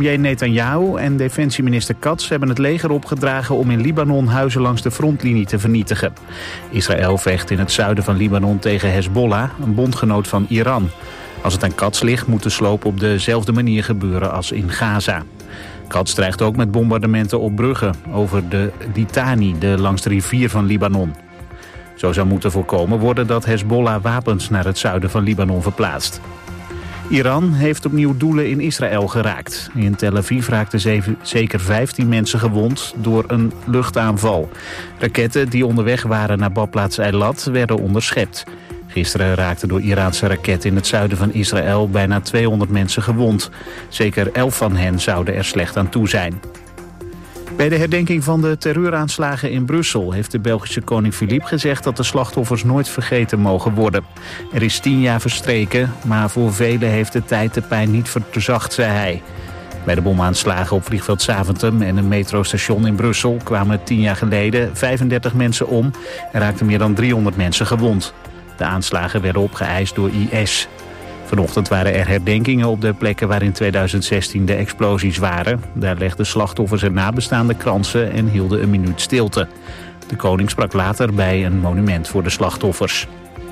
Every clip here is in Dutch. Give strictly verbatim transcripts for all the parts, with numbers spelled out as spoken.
Premier Netanyahu en defensieminister Katz hebben het leger opgedragen om in Libanon huizen langs de frontlinie te vernietigen. Israël vecht in het zuiden van Libanon tegen Hezbollah, een bondgenoot van Iran. Als het aan Katz ligt, moet de sloop op dezelfde manier gebeuren als in Gaza. Katz dreigt ook met bombardementen op bruggen over de Litani, de langs de rivier van Libanon. Zo zou moeten voorkomen worden dat Hezbollah wapens naar het zuiden van Libanon verplaatst. Iran heeft opnieuw doelen in Israël geraakt. In Tel Aviv raakten zeven, zeker vijftien mensen gewond door een luchtaanval. Raketten die onderweg waren naar badplaats Eilat werden onderschept. Gisteren raakten door Iraanse raketten in het zuiden van Israël bijna tweehonderd mensen gewond. Zeker elf van hen zouden er slecht aan toe zijn. Bij de herdenking van de terreuraanslagen in Brussel heeft de Belgische koning Philippe gezegd dat de slachtoffers nooit vergeten mogen worden. Er is tien jaar verstreken, maar voor velen heeft de tijd de pijn niet verzacht, zei hij. Bij de bomaanslagen op vliegveld Zaventem en een metrostation in Brussel kwamen tien jaar geleden vijfendertig mensen om en raakten meer dan driehonderd mensen gewond. De aanslagen werden opgeëist door I S. Vanochtend waren er herdenkingen op de plekken waar in tweeduizend zestien de explosies waren. Daar legden slachtoffers en nabestaanden kransen en hielden een minuut stilte. De koning sprak later bij een monument voor de slachtoffers.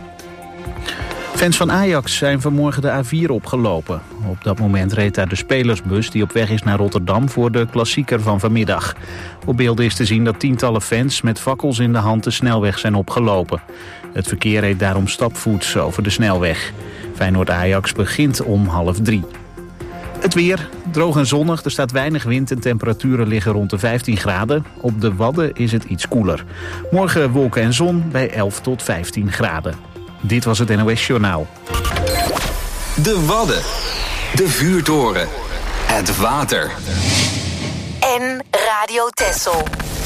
Fans van Ajax zijn vanmorgen de A vier opgelopen. Op dat moment reed daar de spelersbus die op weg is naar Rotterdam voor de klassieker van vanmiddag. Op beelden is te zien dat tientallen fans met fakkels in de hand de snelweg zijn opgelopen. Het verkeer reed daarom stapvoets over de snelweg. Feyenoord-Ajax begint om half drie. Het weer, droog en zonnig, er staat weinig wind en temperaturen liggen rond de vijftien graden. Op de Wadden is het iets koeler. Morgen wolken en zon bij elf tot vijftien graden. Dit was het N O S Journaal. De Wadden, de vuurtoren, het water. En Radio Texel.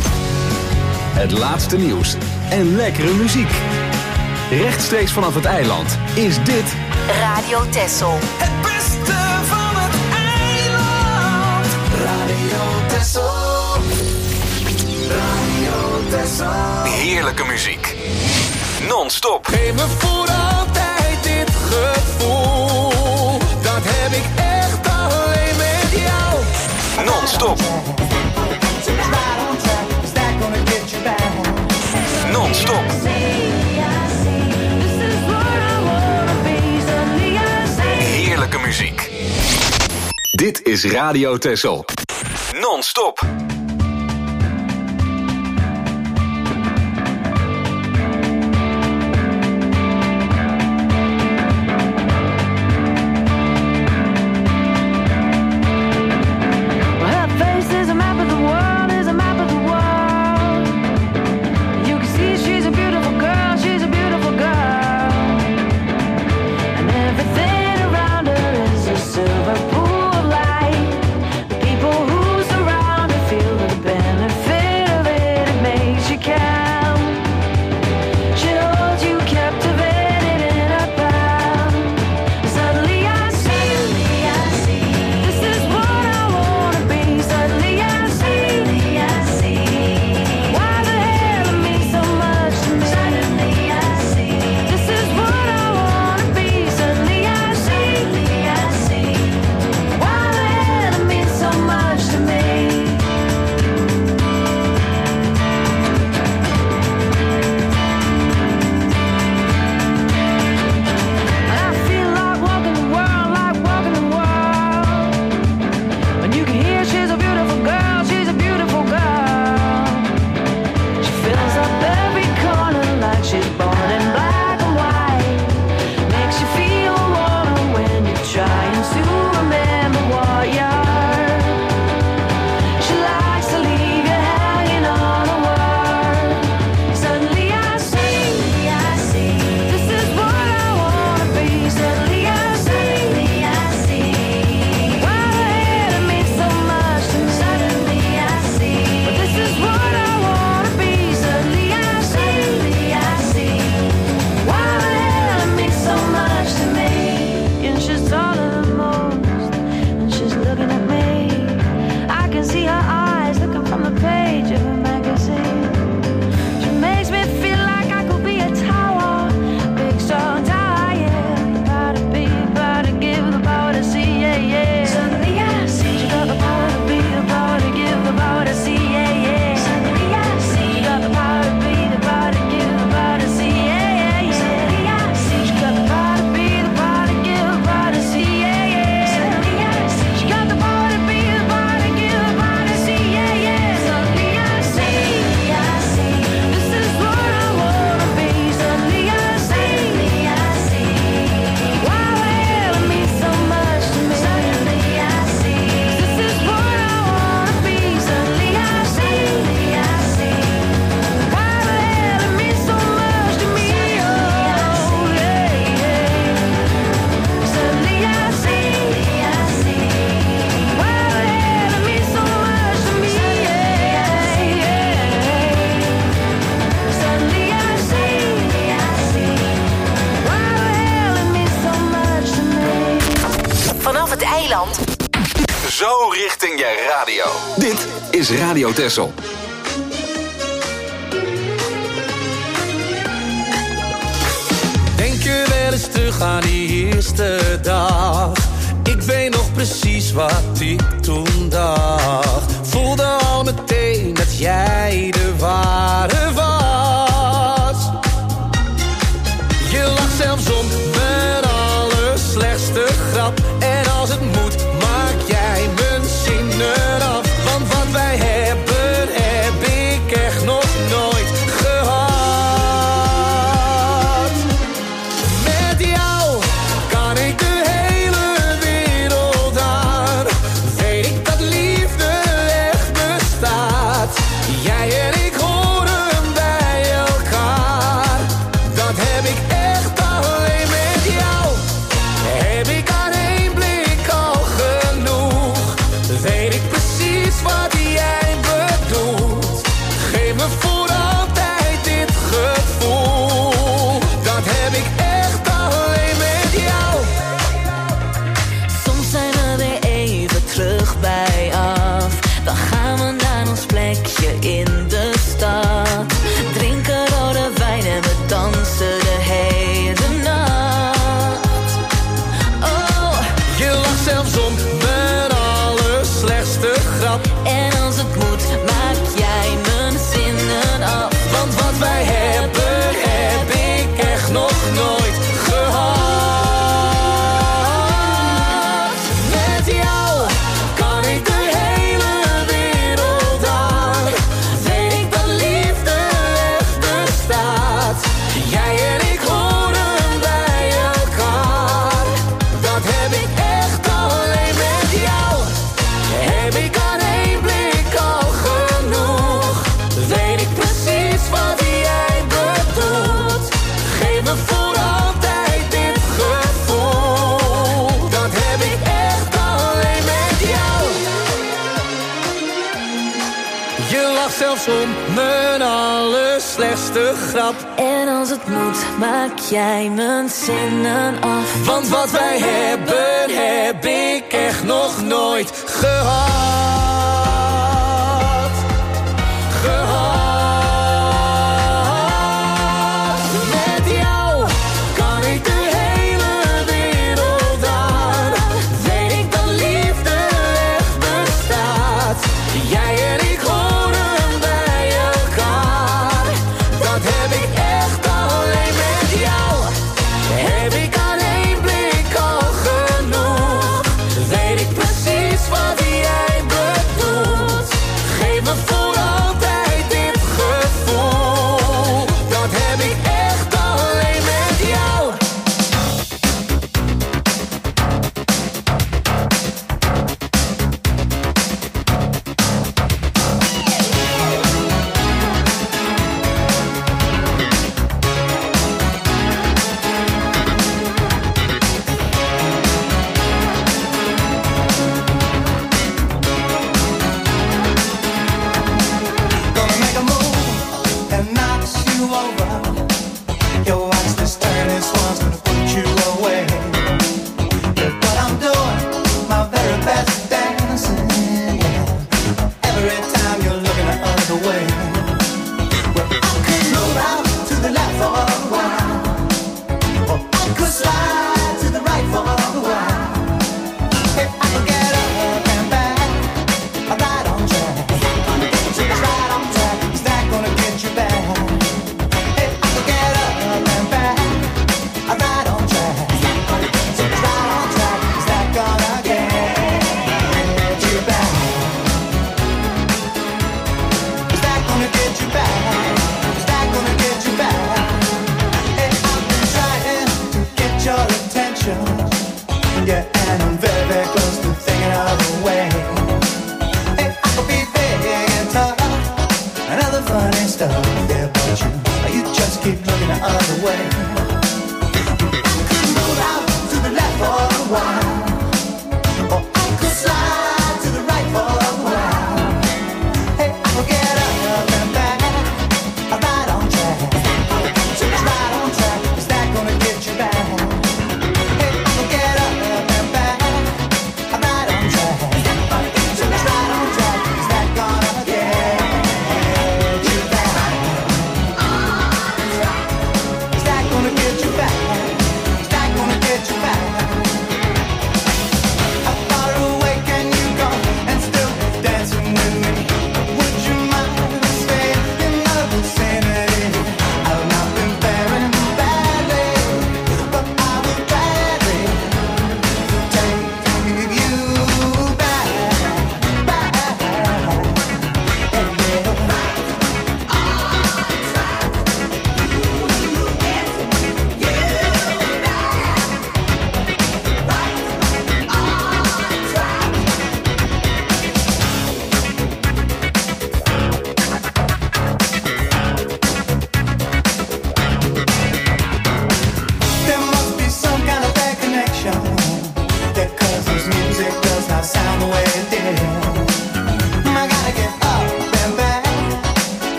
Het laatste nieuws en lekkere muziek. Rechtstreeks vanaf het eiland is dit Radio Texel. Het beste van het eiland. Radio Texel. Radio Texel. Heerlijke muziek. Non-stop. Geef me voor altijd dit gevoel. Dat heb ik echt alleen met jou. Non-stop. Non-stop. Heerlijke muziek. Dit is Radio Texel. Non-stop. Silver pool of light, people who surround her feel richting je radio. Dit is Radio Texel. Denk je wel eens terug aan die eerste dag? Ik weet nog precies wat ik toen dacht. Voelde al meteen dat jij de ware was. Je lag zelfs om mijn allerslechtste grap. En als het moet, maak jij mijn zinnen af. Want wat wij hebben, heb ik echt nog nooit gehad. Met jou kan ik de hele wereld aan. Weet ik dat liefde echt bestaat. Jij en ik horen bij elkaar. Dat heb ik echt alleen met jou. Heb ik aan één blik al genoeg. Weet ik precies wat jij bedoelt. Geef me voor altijd dit gevoel. Dat heb ik echt alleen met jou. Soms zijn we weer even terug bij af. Dan gaan we naar ons plekje in de stad. Drinken rode wijn en we dansen de hele nacht. Oh, Je lacht zelfs om mijn allerslechtste grap. en als het moet, maak jij mijn zinnen af. Want wat wij hebben, heb ik echt nog nooit gehad. Met jou kan ik de hele wereld aan. Weet ik dat liefde echt bestaat. Jij en ik horen bij elkaar. Dat heb ik echt alleen met jou. Heb ik aan één blik al genoeg. Weet ik precies wat jij bedoelt. Geef me voor altijd dit gevoel. Dat heb ik echt alleen met jou. Je lacht zelfs om mijn allerslechtste grap. En als het moet, maak jij mijn zinnen af. Want wat wij hebben, heb ik echt nog nooit gehad. Gehad. Met jou kan ik de hele wereld aan. Weet ik dat liefde echt bestaat. Jij en ik horen bij elkaar. Dat heb ik echt alleen met jou. Heb ik aan één blik al genoeg. Weet ik precies wat jij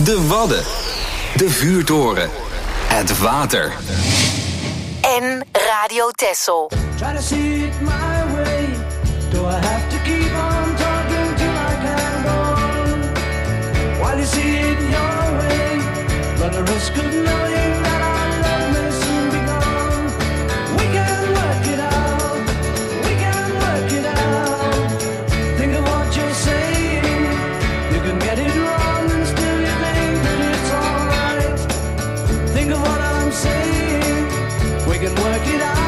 De Wadden. De vuurtoren. Het water. En Radio Texel. Try to see it my way. Do I have to keep on talking till I can go on? While you see it your way, run the risk of knowing that our love may soon be gone. We can work it out. We can work it out. Think of what you're saying. You can get it wrong and still you think that it's alright. Think of what I'm saying. We can work it out.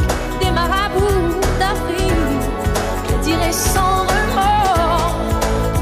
Sans remords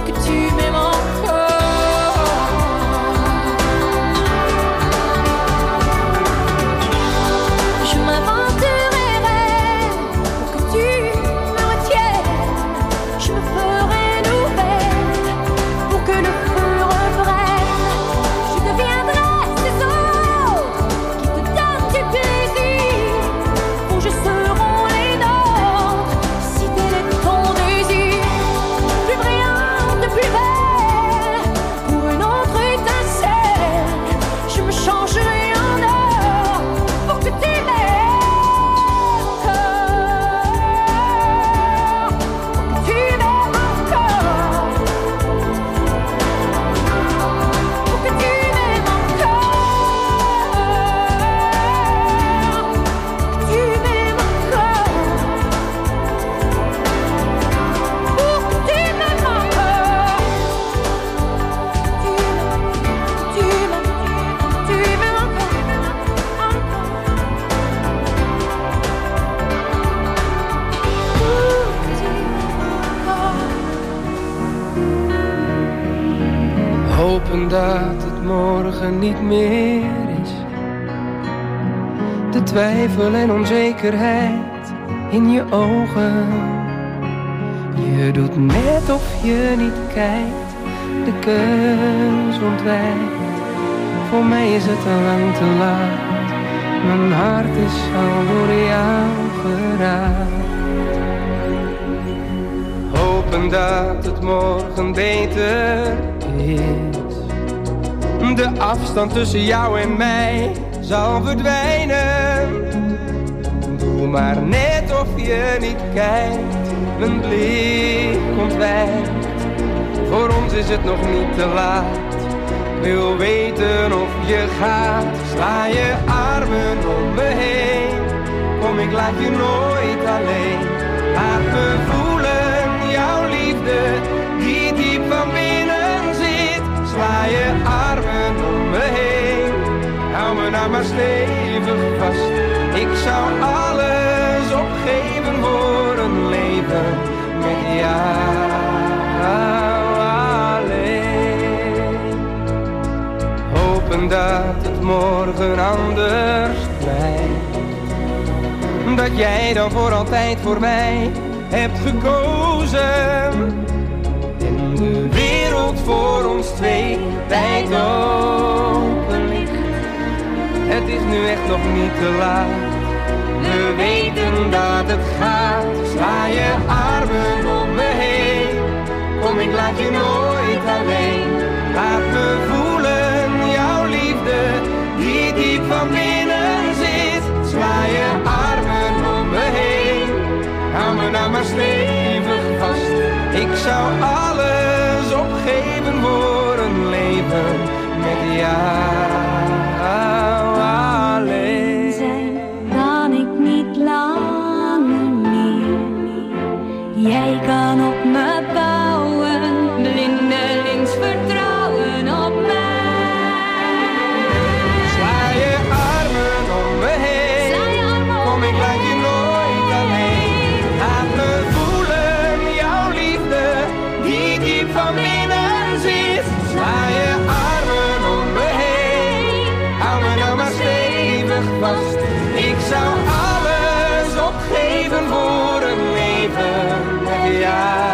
Hopen dat het morgen niet meer is. De twijfel en onzekerheid in je ogen. Je doet net of je niet kijkt, de keus ontwijkt. Voor mij is het al lang te laat. Mijn hart is al door jou geraakt. Hopen dat het morgen beter is. De afstand tussen jou en mij zal verdwijnen. Doe maar net of je niet kijkt, mijn blik ontwijkt. Voor ons is het nog niet te laat. Ik wil weten of je gaat. Sla je armen om me heen. Kom, ik laat je nooit alleen. Laat me voelen jouw liefde die diep van binnen zit. Sla je armen om me heen. Hou me nou maar stevig vast. Ik zou alles opgeven voor een leven met jou alleen. Hopen dat het morgen anders blijft. Dat jij dan voor altijd voor mij hebt gekozen. En de wereld voor ons twee wijd open ligt. Het is nu echt nog niet te laat. We weten dat het gaat. Sla je armen om me heen. Kom, ik laat je nooit alleen. Laat me voelen jouw liefde die diep van binnen zit. Sla je armen om me heen. Hou me nou maar stevig vast. Ik zou alles opgeven voor een leven met jou alleen. Zijn kan ik niet langer meer. Jij kan op me bouwen, blindelings vertrouwen op mij. Sla je armen om me heen. Kom, ik laat je nooit alleen. Laat me voelen jouw liefde die diep van binnen zit. Sla je armen om me heen. Hou me nou maar stevig vast. Ik zou alles opgeven voor een leven met jou.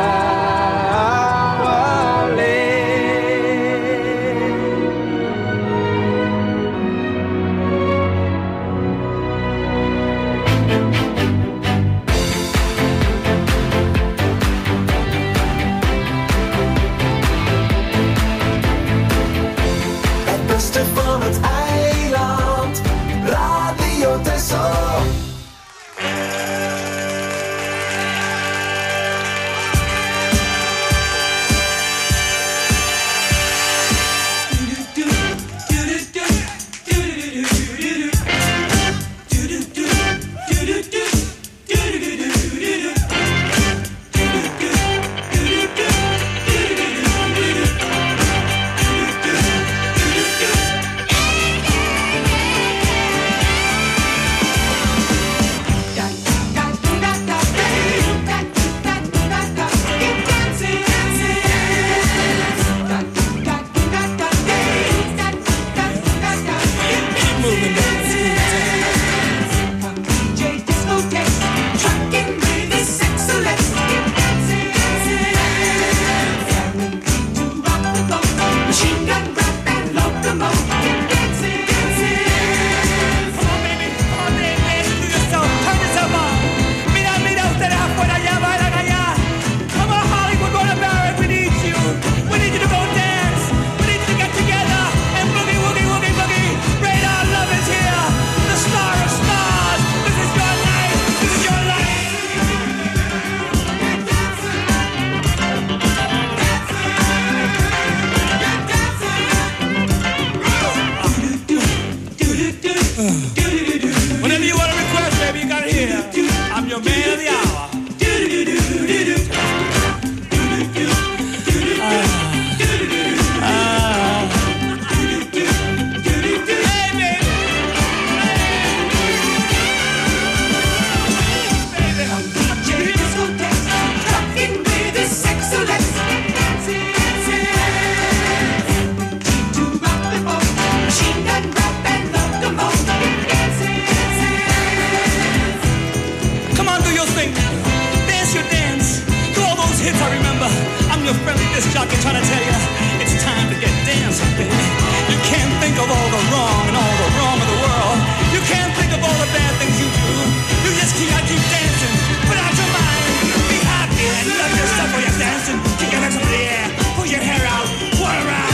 miss your dance. To all those hits I remember, I'm your friendly disc jockey trying to tell you it's time to get dancing, baby. You can't think of all the wrong and all the wrong of the world. You can't think of all the bad things you do. You just keep, I keep dancing, put out your mind. Be happy and love yourself while you're dancing. Kick your legs up in the air, pull your hair out, whirl around.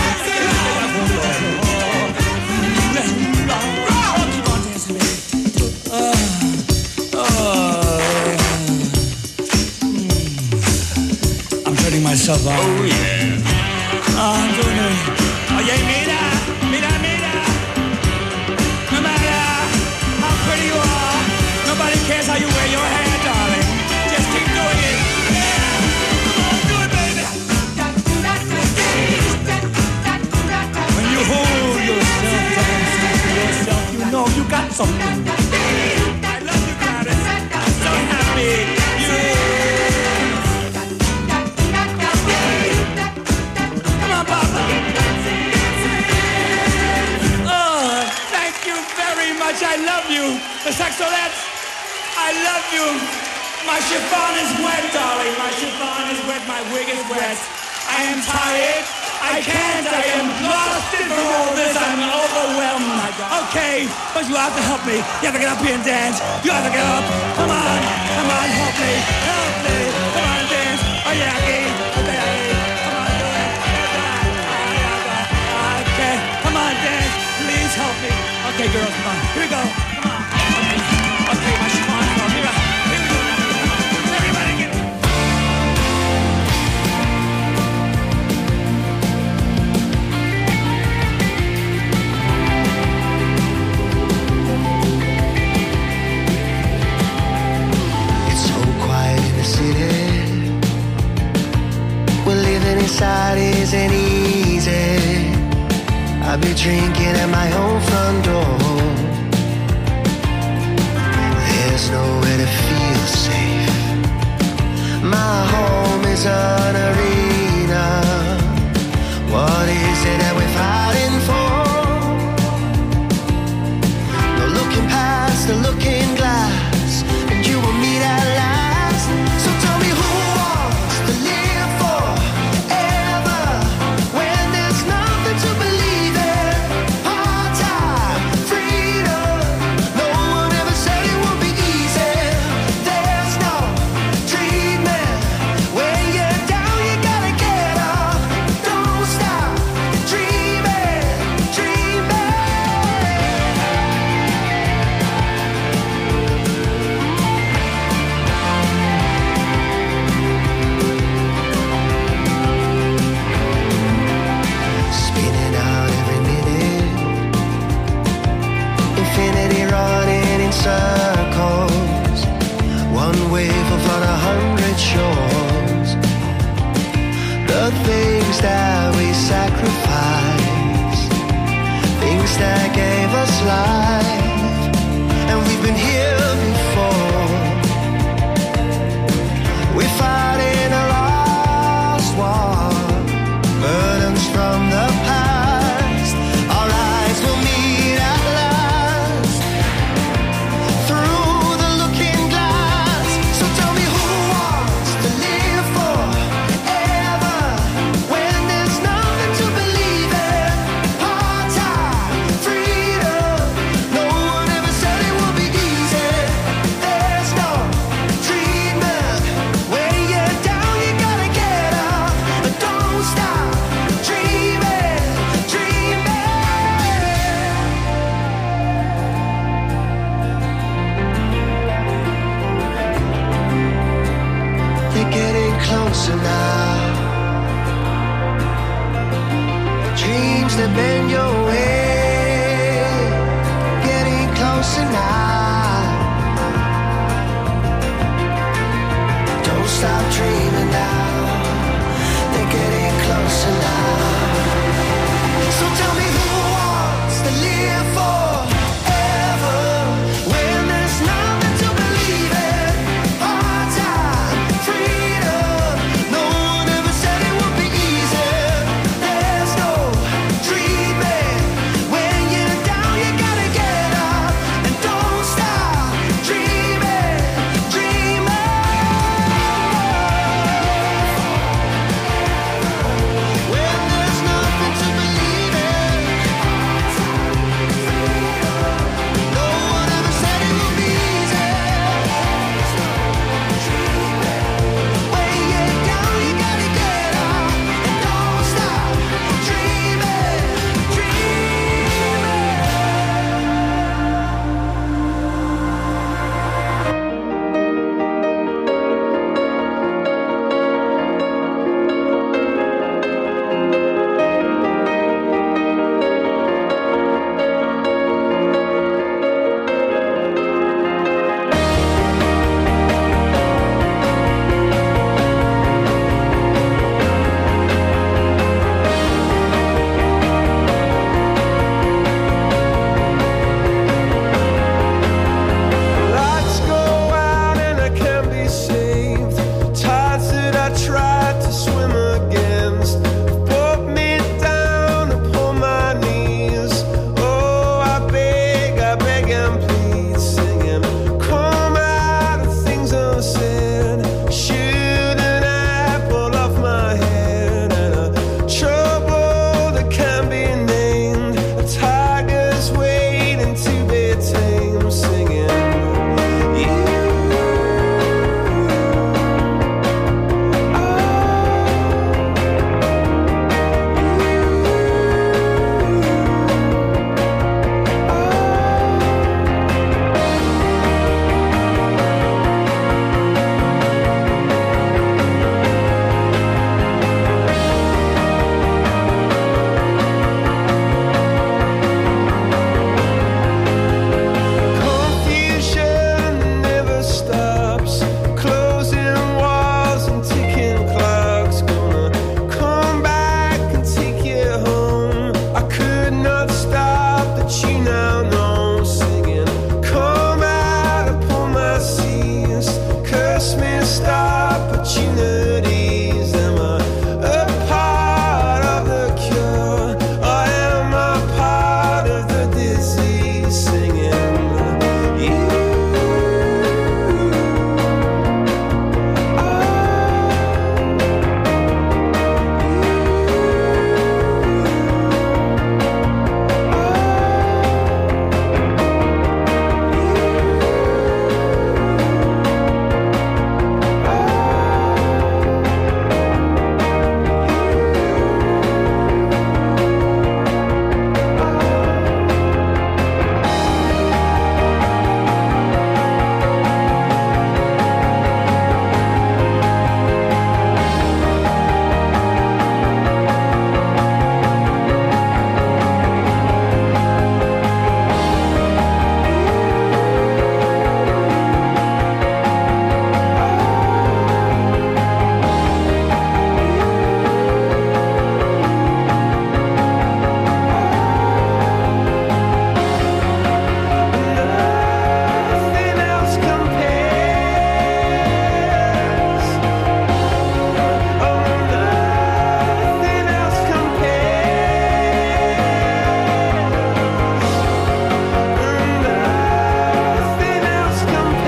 Keep on dancing, baby. Uh, oh, yeah. I'm turning myself on. Oh, yeah. Oh, I'm doing it. Oye, mira, mira, mira. No matter how pretty you are, nobody cares how you wear your hair, darling. Just keep doing it. Yeah. Come on, do it, baby. When you hold yourself dancing to yourself, you know you got something. I love you, Gladys. I'm so happy. Yeah. Come on, Papa. Oh, thank you very much. I love you. The Saxolettes, I love you. My chiffon is wet, darling. My chiffon is wet. My wig is wet. I am tired. I can't. I am exhausted from all this. I'm overwhelmed. Okay, but you have to help me. You have to get up here and dance. You have to get up. Come on. Come on, help me. Help me. Come on, dance. Oh, yeah, okay. Okay, come on, do it. Okay, come on, dance. Please help me. Okay, girls, come on. Here we go. Come on. Okay, okay my chiffon is off. Here, here we go now. Come on. Everybody get it. Inside isn't easy. I'll be drinking at my own front door. There's nowhere to feel safe. My home is an arena. What is it that we're fighting for? No looking past the looking glass, and you and me that last. So tell me who wants to live for? To believe it, part-time freedom. No one ever said it would be easy. There's no treatment. When you're down, you gotta get up. Don't stop dreaming, dreaming. Spinning out every minute, infinity running in circles. One wave of on a hundred shores. The things that we sacrifice, things that gave us life, and we've been here before. We fight in a lost war, burdens from the past. Our eyes will meet at last through the looking glass. So tell me who wants to live forever when there's nothing to believe in. Part-time freedom. No one ever said it would be easy. There's no treatment. When you're down, you gotta get up. But don't stop dreaming, dreaming. They're getting closer now. Dreams that bend your way, getting closer now. Don't stop dreaming now. They're getting closer now. So tell me who wants to live forever when there's nothing to believe in. Part-time freedom. No one ever said it would be easy. There's no treatment. When you're down, you gotta get up. And don't stop dreaming, dreaming. swim against. Put me down upon my knees. Oh, I beg, I beg and plead, singing, come out of things unsaid. Shoot an apple off my head, and a trouble that can't be named. A tiger's waiting to be tamed, singing. Confusion never stops, closing walls and ticking clocks. Gonna come back and take you home. I could not stop the tune now, no, singing, come out upon my seas. Curse missed opportunities. Am I a part of the cure, or am I part of the disease? Singing, you. Nothing else compares. Oh, nothing else compares. Nothing else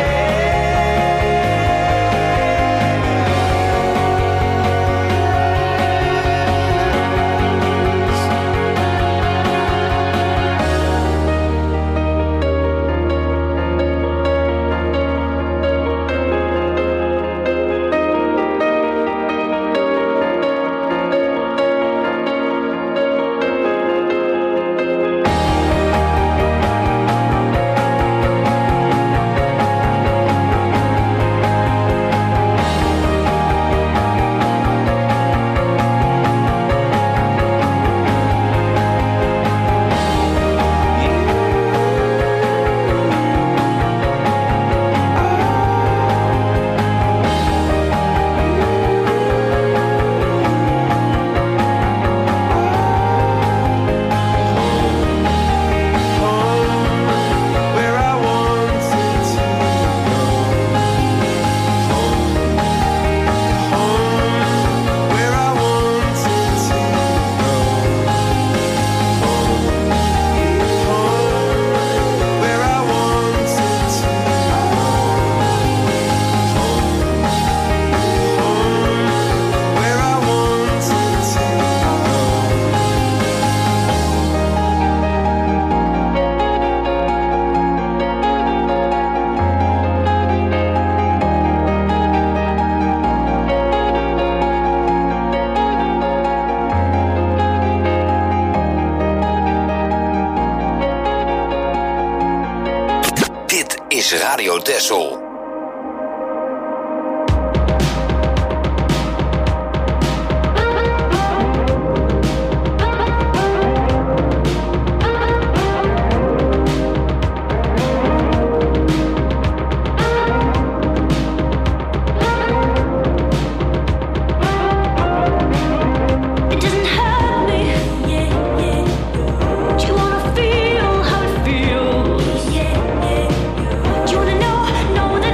where I wanted to go. Home, where I wanted to go. Home, where I wanted to go. Home, where I wanted to Dit is Radio Texel. It doesn't hurt me. Yeah, yeah. Do you wanna feel how it feels? Yeah, yeah. Do you wanna know, know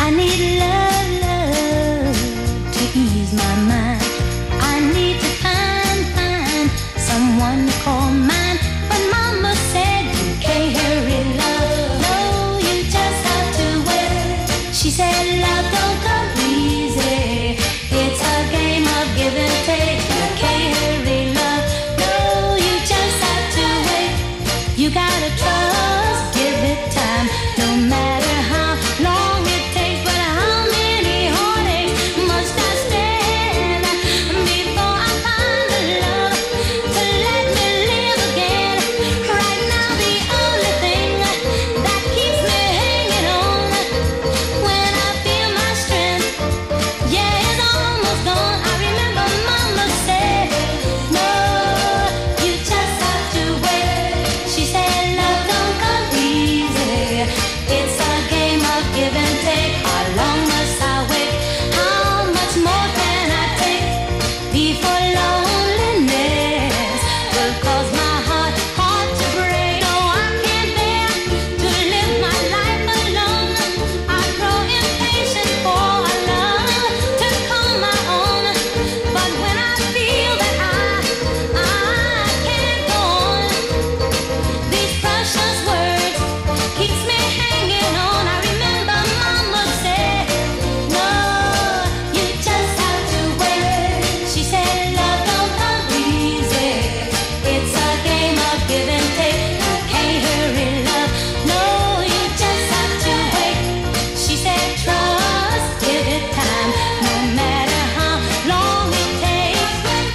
I need love, love to ease my mind. I need to find, find someone to call mine. But Mama said you can't hurry love. No, you just have to wait. She said love don't come easy. It's a game of give and take. You can't hurry love. No, you just have to wait. You gotta trust, give it time. No matter how long it takes, but how many heartaches must I stand before I find the love to let me live again? Right now the only thing that keeps me hanging on when I feel my strength, yeah, it's almost gone. I remember Mama said, no, you just have to wait. She said love don't come easy. It's a game of give and take. How long must I wait? How much more can I take before loneliness will cause my heart, heart to break? No, I can't bear to live my life alone. I grow impatient for a love to call my own. But when I feel that I, I can't go on, these precious words keeps me hanging on. I remember Mama said, no, you just have to wait. She said love don't come easy. It's a game of give and take. You can't hurry love. No, you just have to wait. She said trust, give it time. No matter how long it takes.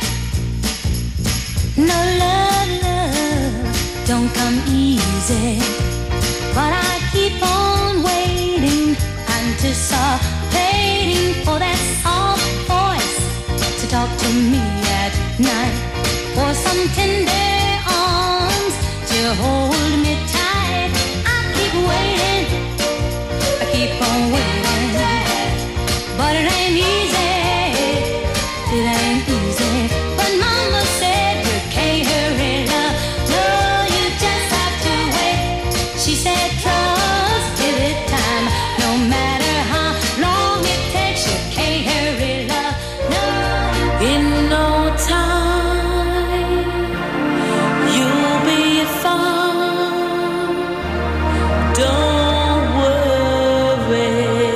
No love, love don't come easy. But I keep on waiting, anticipating for that soft voice to talk to me at night, for some tender arms to hold me tight. I keep waiting, I keep on waiting, but it ain't easy, it ain't easy. But Mama said you can't hurry love. No, you just have to wait. She said trust, give it time. No matter how long it takes, you can't hurry love. No, in no time you'll be fine. Don't worry.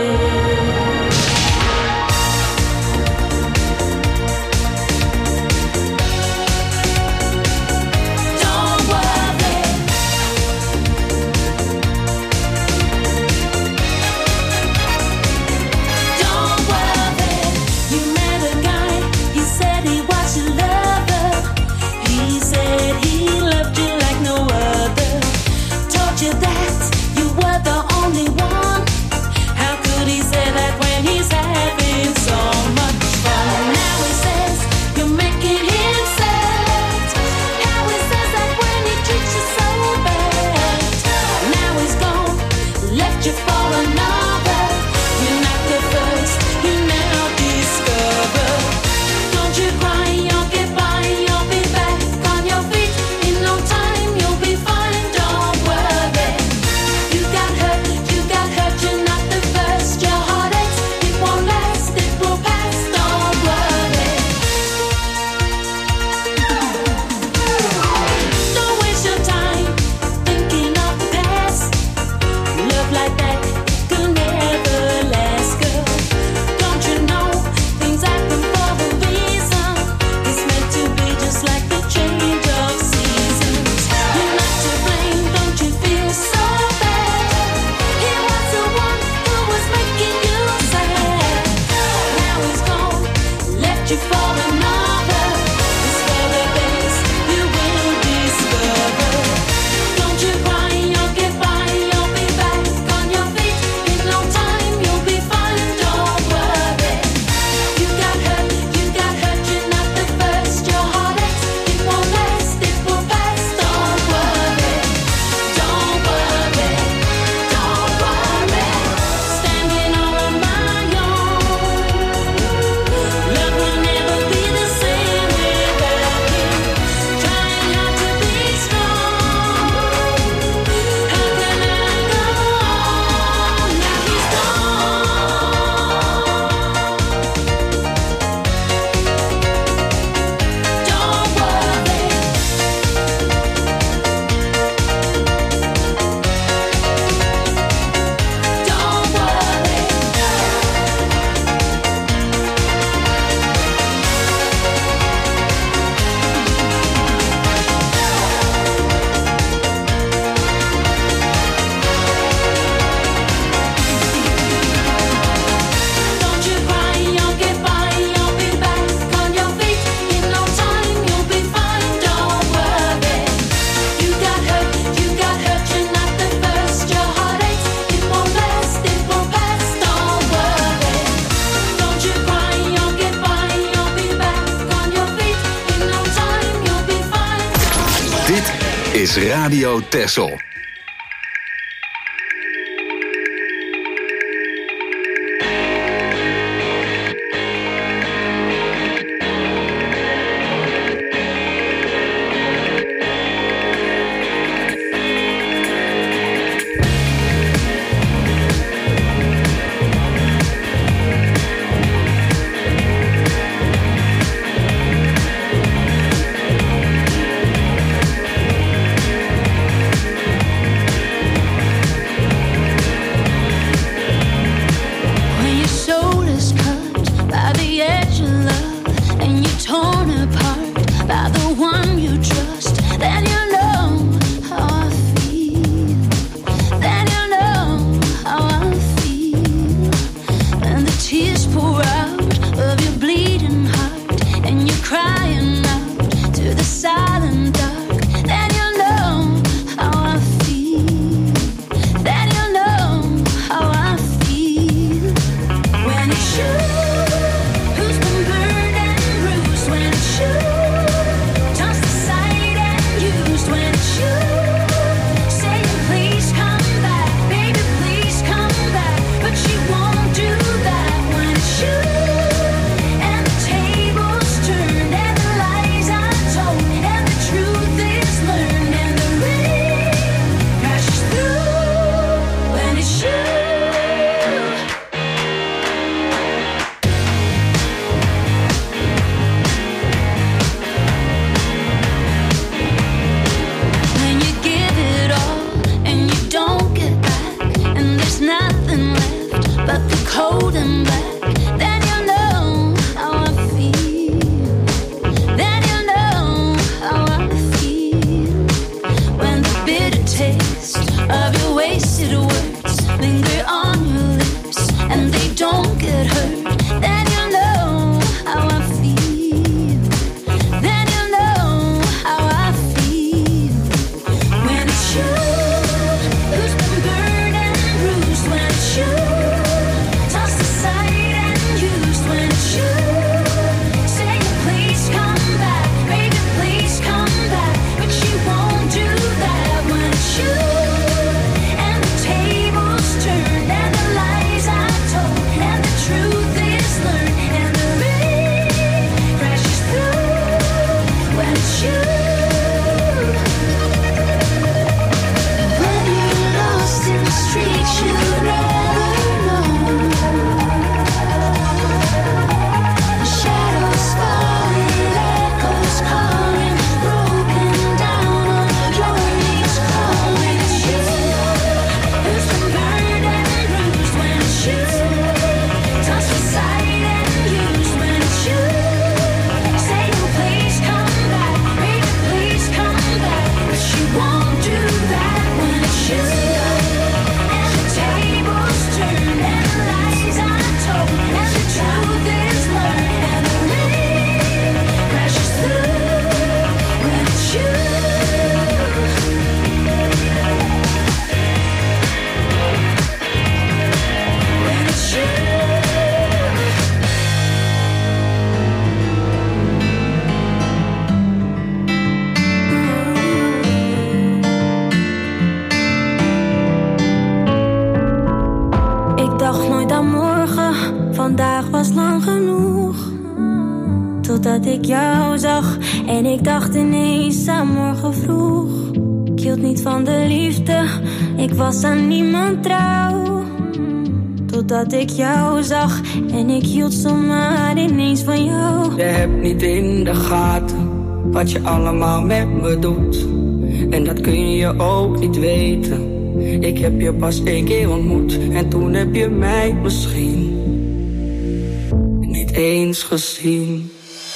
is Radio Texel. Totdat ik jou zag en ik dacht ineens aan morgen vroeg. Ik hield niet van de liefde, ik was aan niemand trouw. Totdat ik jou zag en ik hield zomaar ineens van jou. Je hebt niet in de gaten wat je allemaal met me doet. En dat kun je ook niet weten. Ik heb je pas één keer ontmoet en toen heb je mij misschien niet eens gezien.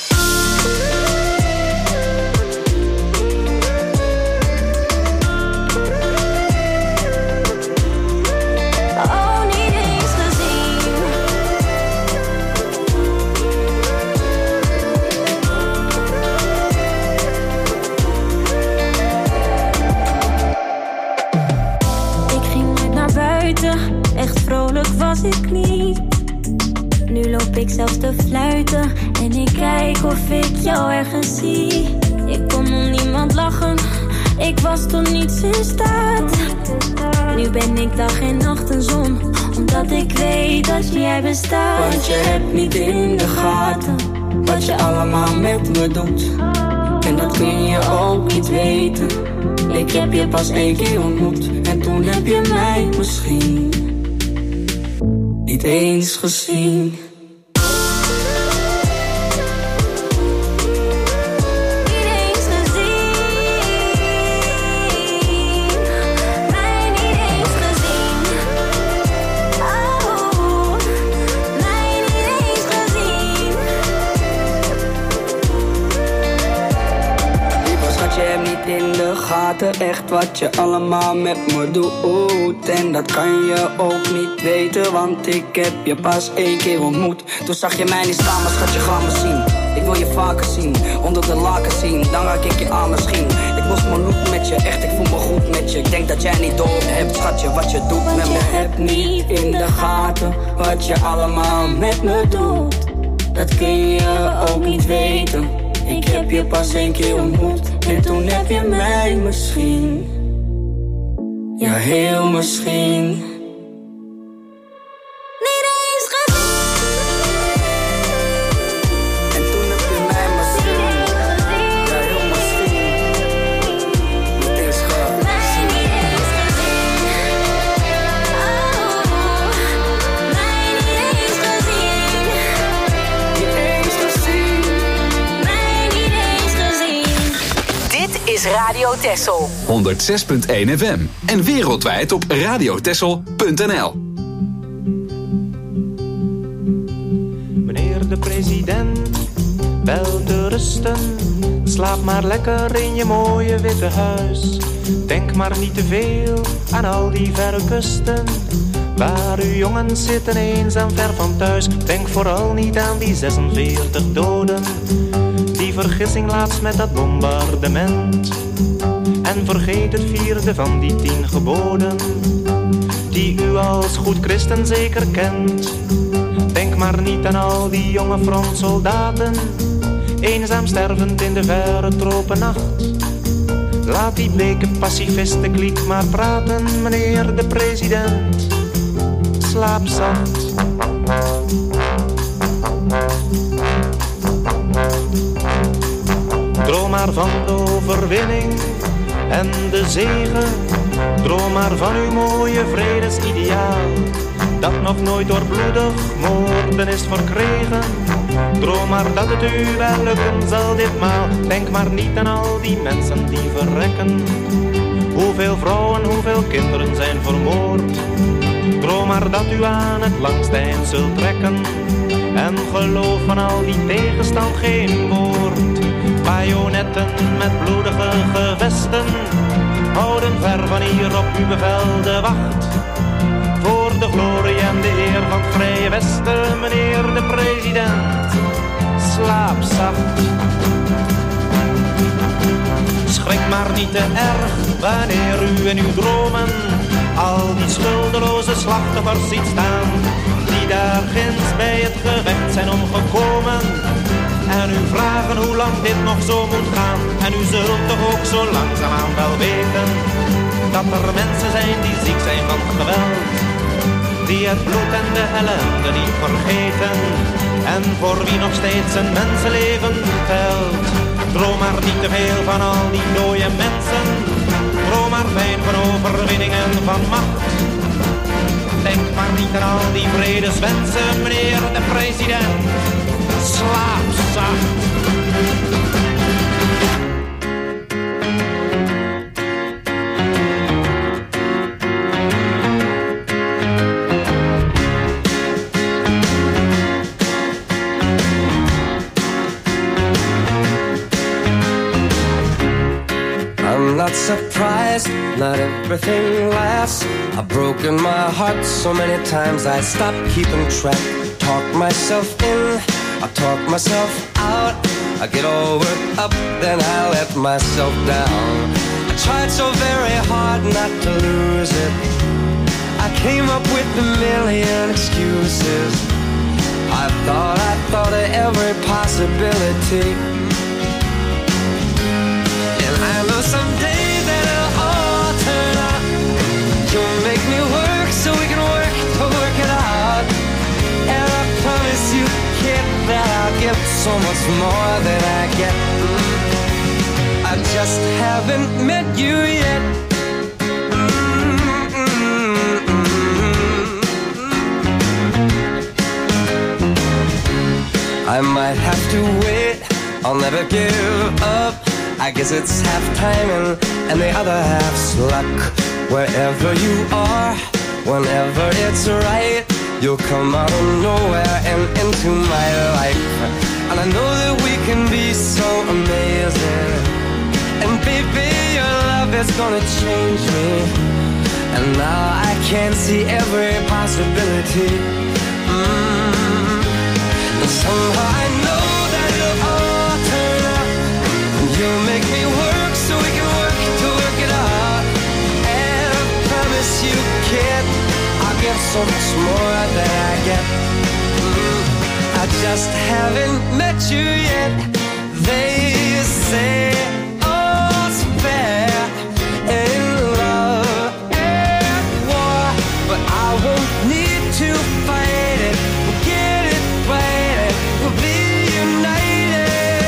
Echt vrolijk was ik niet. Nu loop ik zelfs te fluiten en ik kijk of ik jou ergens zie. Ik kon om niemand lachen, Ik was tot niets in staat. Nu ben ik dag en nacht een zon, omdat ik weet dat jij bestaat. Want je hebt niet in de gaten wat je allemaal met me doet. En dat kun je ook niet weten. Ik heb je pas één keer ontmoet. En toen heb je mij misschien niet eens gezien. Echt wat je allemaal met me doet. En dat kan je ook niet weten, want ik heb je pas één keer ontmoet. Toen zag je mij niet staan, maar schat, je ga me zien. Ik wil je vaker zien, onder de laken zien. Dan raak ik je aan misschien. Ik was mijn loop met je, echt, ik voel me goed met je. Ik denk dat jij niet door hebt, schatje, wat je doet met me. Je hebt niet in de gaten wat je allemaal met me doet. Dat kun je ook niet weten. Ik heb je pas één keer ontmoet. En toen heb je mij misschien, ja heel misschien, niet eens gezien. En toen heb je mij misschien, ja heel misschien, niet eens gezien. Mij niet eens gezien. Oh, mij niet eens gezien. Niet eens gezien. Mij niet eens gezien. Dit is Radio Texel. honderd zes punt één F M en wereldwijd op radiotexel punt n l. Meneer de president, wel te rusten. Slaap maar lekker in je mooie witte huis. Denk maar niet te veel aan al die verre kusten, waar uw jongens zitten eenzaam ver van thuis. Denk vooral niet aan die zesenveertig doden, die vergissing laatst met dat bombardement. En vergeet het vierde van die tien geboden, die u als goed christen zeker kent. Denk maar niet aan al die jonge frontsoldaten, eenzaam stervend in de verre tropennacht. Laat die bleke pacifistenkliek maar praten, meneer de president. Slaap zacht. Droom maar van de overwinning en de zegen. Droom maar van uw mooie vredesideaal, dat nog nooit door bloedig moorden is verkregen. Droom maar dat het u wel lukken zal ditmaal. Denk maar niet aan al die mensen die verrekken. Hoeveel vrouwen, hoeveel kinderen zijn vermoord. Droom maar dat u aan het langste eind zult trekken. En geloof van al die tegenstand geen woord. Bajonetten met bloedige gevesten houden ver van hier op uw bevel de wacht. Voor de glorie en de eer van het Vrije Westen, meneer de president. Slaap zacht. Schrik maar niet te erg wanneer u in uw dromen al die schuldeloze slachtoffers ziet staan, die daar ginds bij het gevecht zijn omgekomen. En u vragen hoe lang dit nog zo moet gaan. En u zult toch ook zo langzaamaan wel weten dat er mensen zijn die ziek zijn van geweld, die het bloed en de ellende niet vergeten, en voor wie nog steeds een mensenleven telt. Droom maar niet te veel van al die dode mensen. Droom maar fijn van overwinning en van macht. Denk maar niet aan al die vredeswensen, meneer de president. Slaap zacht. I'm not surprised, not everything lasts. I've broken my heart so many times I stopped keeping track. Talk myself in, I talk myself out. I get all worked up, then I let myself down. I tried so very hard not to lose it. I came up with a million excuses. I thought, I thought of every possibility. And I know someday that so much more than I get. Mm, I just haven't met you yet. I might have to wait, I'll never give up. I guess it's half timing and the other half's luck. Wherever you are, whenever it's right, you'll come out of nowhere and into my life. And I know that we can be so amazing. And baby, your love is gonna change me. And now I can see every possibility. Mm. And somehow I know that it'll all turn out. And you'll make me work so we can work to work it out. And I promise you, kid, I'll give so much more than I get. Mm, I just haven't met you yet. They say all's fair in love and war, but I won't need to fight it. We'll get it right, we'll be united.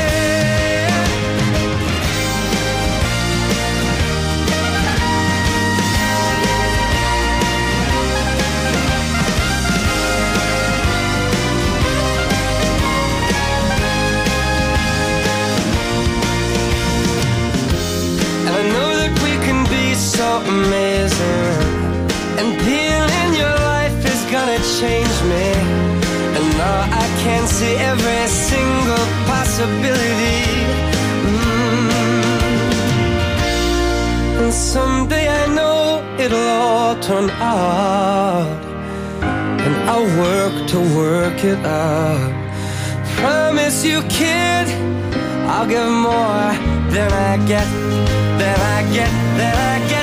So amazing, and being in your life is gonna change me. And now I can see every single possibility. Mm. And someday I know it'll all turn out, and I'll work to work it out. Promise you, kid, I'll give more than I get, than I get, than I get.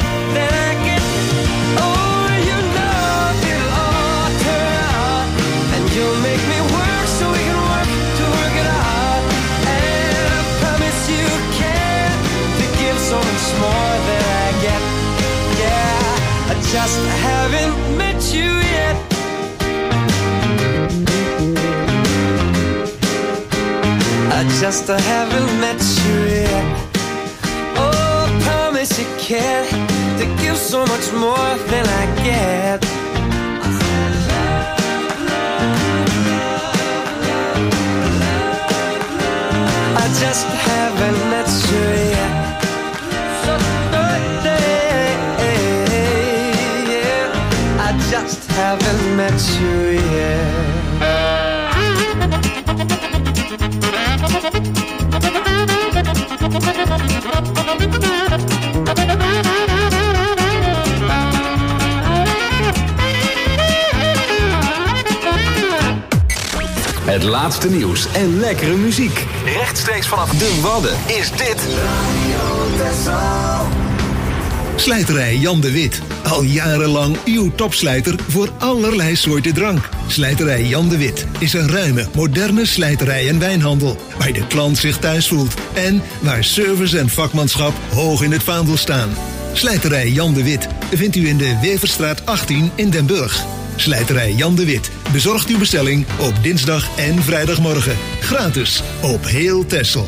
You'll make me work so we can work to work it out. And I promise you can to give so much more than I get. Yeah, I just haven't met you yet. I just haven't met you yet. Oh, I promise you can to give so much more than I get. I just haven't met you yet. So birthday, yeah. I just haven't met you yet. Het laatste nieuws en lekkere muziek. Rechtstreeks vanaf de Wadden is dit Slijterij Jan de Wit. Al jarenlang uw topslijter voor allerlei soorten drank. Slijterij Jan de Wit is een ruime, moderne slijterij en wijnhandel, waar de klant zich thuis voelt en waar service en vakmanschap hoog in het vaandel staan. Slijterij Jan de Wit vindt u in de Weverstraat achttien in Den Burg. Slijterij Jan de Wit bezorgt uw bestelling op dinsdag en vrijdagmorgen. Gratis op heel Texel.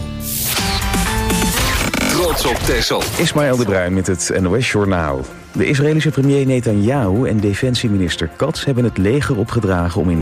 Trots op Texel. Ismaël de Bruin met het N O S-journaal. De Israëlische premier Netanyahu en defensieminister Katz hebben het leger opgedragen om in